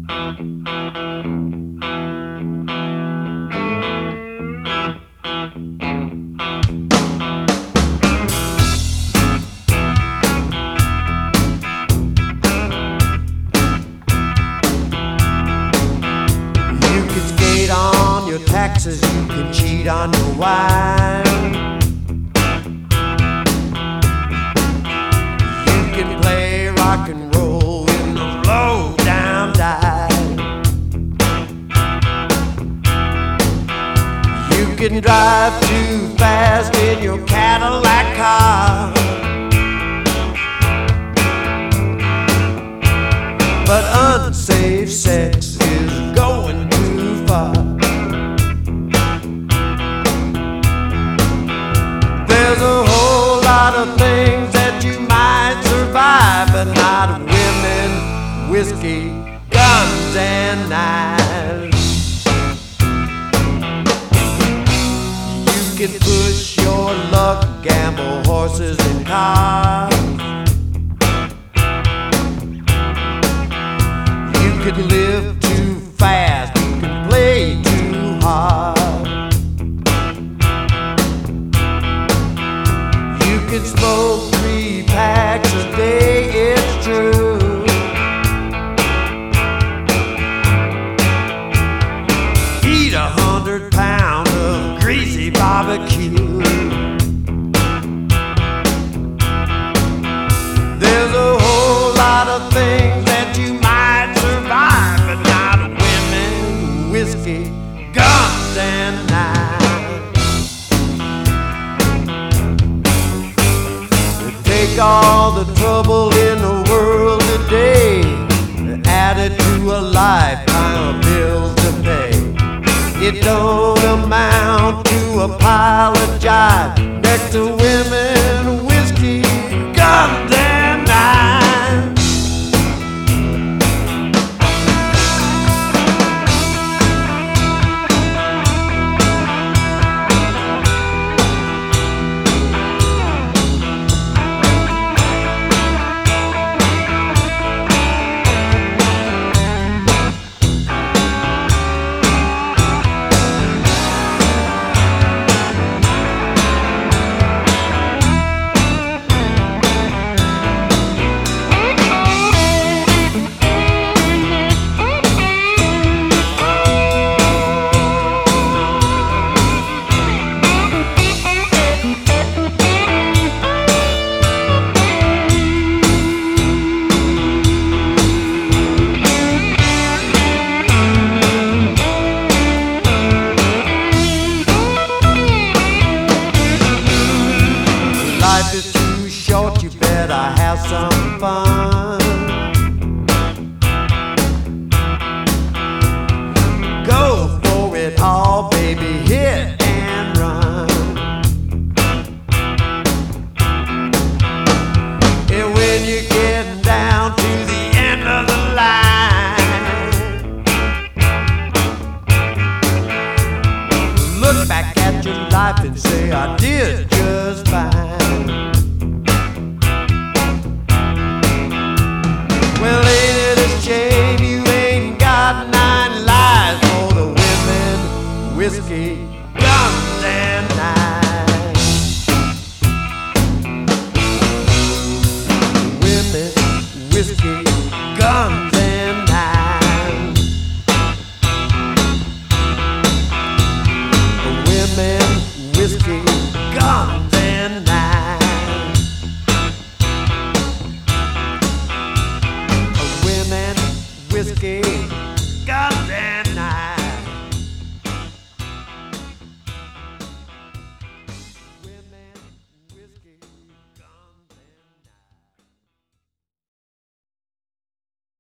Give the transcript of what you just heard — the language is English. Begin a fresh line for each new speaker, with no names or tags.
Taxes, you can cheat on your wine. You can play rock and roll in the low down dive. You can drive too fast in your Cadillac car, but unsafe sex is going too far. There's a whole lot of things that you might survive, but not women, whiskey, guns, and knives. You can push your luck, gamble horses and cars. You could live too fast, you can play too hard. You can smoke 3 packs a day, it's true. Eat 100 pounds of greasy barbecue. There's a whole lot of things that you might survive, but not women, whiskey, guns, and knives. Take all the trouble in the world today, add it to a lifetime of bills to pay. It don't amount to a pile of jive next to women, whiskey, guns, and knives. Life is too short, you better have some fun. Go for it all, baby, hit and run. And when you're getting down to the end of the line, look back at your life and say, I did just fine. Well, ain't it a shame you ain't got 9 lives for the women, whiskey, guns, and knives. Women, whiskey, guns, and knives. Women, whiskey, guns, and knives. Women, whiskey,